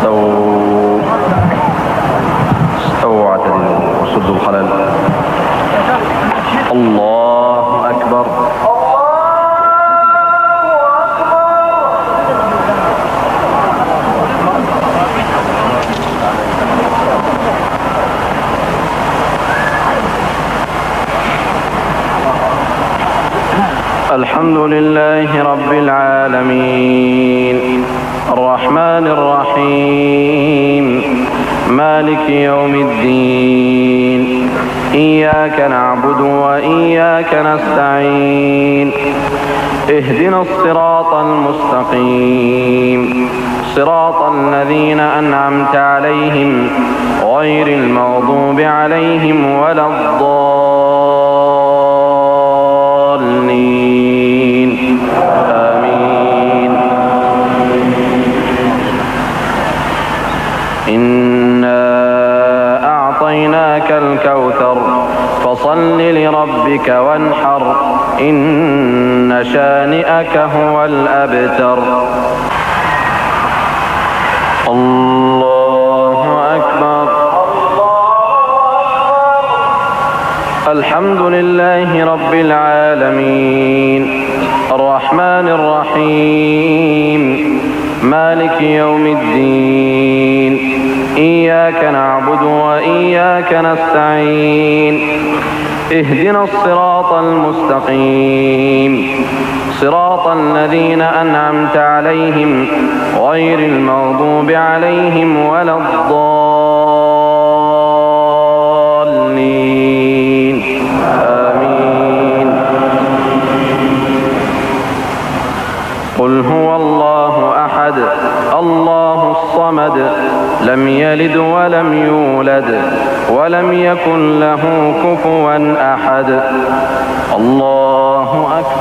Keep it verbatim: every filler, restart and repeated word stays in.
استووا استووا اعتدلوا وسدوا الخلل. الله أكبر. الحمد لله رب العالمين الرحمن الرحيم مالك يوم الدين إياك نعبد وإياك نستعين اهدنا الصراط المستقيم صراط الذين أنعمت عليهم غير المغضوب عليهم ولا الضالين آمين. إنا أعطيناك الكوثر فصل لربك وانحر إن شانئك هو الأبتر. الله أكبر. الحمد لله رب العالمين الرحمن الرحيم مالك يوم الدين إياك نعبد وإياك نستعين اهدنا الصراط المستقيم صراط الذين أنعمت عليهم غير المغضوب عليهم ولا الضالين آمين. قل هو الله أحد الله الصمد لم يلد ولم يولد ولم يكن له كفوا أحد. الله أكبر.